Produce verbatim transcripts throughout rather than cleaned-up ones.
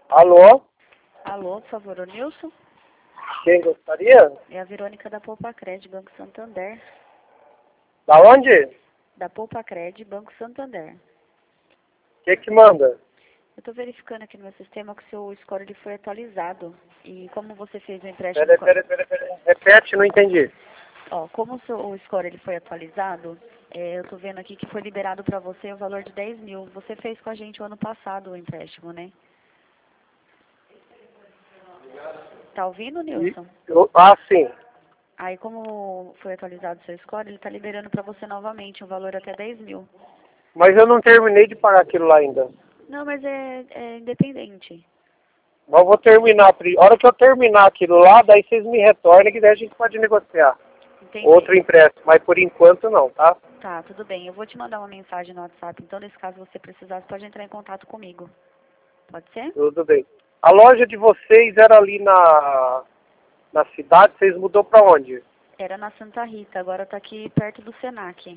Alô? Alô, por favor, o Nilson? Quem gostaria? É a Verônica da Poupa-Cred, Banco Santander. Da onde? Da Poupa-Cred, Banco Santander. O que que manda? Eu estou verificando aqui no meu sistema que o seu score ele foi atualizado. E como você fez o empréstimo... Pera, com a- pera, pera, pera. Repete, não entendi. Ó, como o seu o score ele foi atualizado, é, eu estou vendo aqui que foi liberado para você o valor de dez mil. Você fez com a gente o ano passado o empréstimo, né? Tá ouvindo, E, Nilson? eu, ah, sim. Aí, como foi atualizado o seu score, ele está liberando para você novamente um valor até dez mil. Mas eu não terminei de pagar aquilo lá ainda. Não, mas é, é independente. Mas eu vou terminar. pri- A hora que eu terminar aquilo lá, daí vocês me retornam que daí a gente pode negociar. Entendi. Outro empréstimo. Mas por enquanto não, tá? Tá, tudo bem. Eu vou te mandar uma mensagem no WhatsApp. Então, nesse caso, você precisar, você pode entrar em contato comigo. Pode ser? Tudo bem. A loja de vocês era ali na, na cidade, vocês mudou pra onde? Era na Santa Rita, agora tá aqui perto do Senac.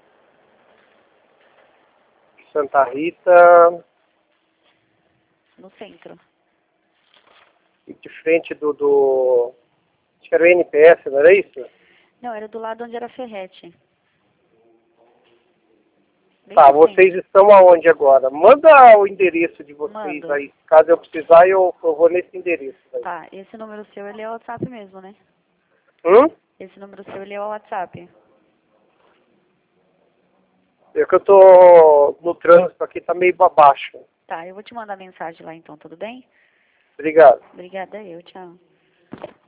Santa Rita, No centro. de frente do, do... Acho que era o N P S, não era isso? Não, era do lado onde era a Ferrete. Bem Tá, no centro. vocês estão aonde agora? Manda o endereço de vocês Mando. aí. Caso eu precisar, eu, eu vou nesse endereço aí. Tá, esse número seu, ele é o WhatsApp mesmo, né? Hum? Esse número seu, ele é o WhatsApp. É que eu tô no trânsito aqui, tá meio baixo. Tá, eu vou te mandar mensagem lá então, tudo bem? Obrigado. Obrigada eu, tchau.